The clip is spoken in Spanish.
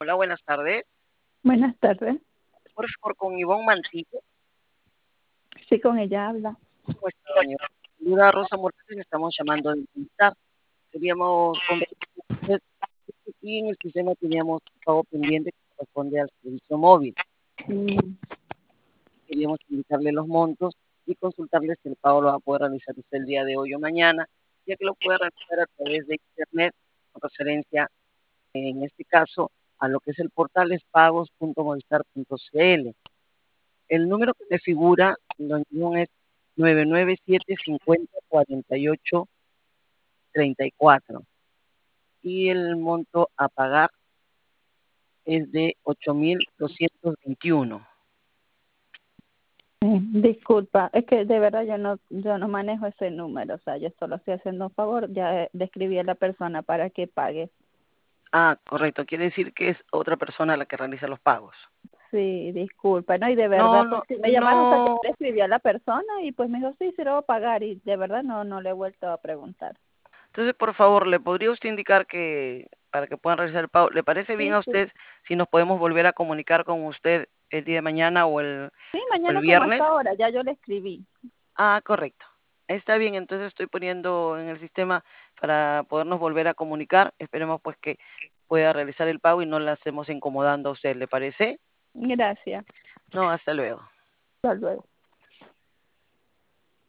Hola, buenas tardes. Buenas tardes. Por favor, con Ivonne Mantillo. Sí, con ella habla. ¿Cómo está, señor? Saluda a Rosa Morales, le estamos llamando de Bienestar. Queríamos conversar con usted y en el sistema teníamos un pago pendiente que corresponde al servicio móvil. Mm, Queríamos indicarle los montos y consultarle si el pago lo va a poder realizar usted el día de hoy o mañana, ya que lo puede realizar a través de Internet, con referencia, en este caso, a lo que es el portal es pagos.movistar.cl. El número que me figura en la unión es 997-50-48-34 y el monto a pagar es de 8.221. disculpa, es que de verdad yo no manejo ese número, o sea, yo solo estoy haciendo un favor, ya le escribí a la persona para que pague. Ah, correcto, quiere decir que es otra persona la que realiza los pagos. Sí, disculpa, no, y de No, verdad, pues no, sí, me llamaron, o sea, yo no. le escribí a la persona y pues me dijo, sí, sí lo voy a pagar y de verdad no le he vuelto a preguntar. Entonces, por favor, ¿le podría usted indicar que para que puedan realizar el pago, le parece bien Sí, a sí, usted si nos podemos volver a comunicar con usted el día de mañana sí, o el mañana como viernes? hasta ahora, ya yo le escribí. Ah, correcto. Está bien, entonces estoy poniendo en el sistema para podernos volver a comunicar. Esperemos pues que pueda realizar el pago y no la hacemos incomodando a usted, ¿le parece? Gracias, No, hasta luego. hasta luego.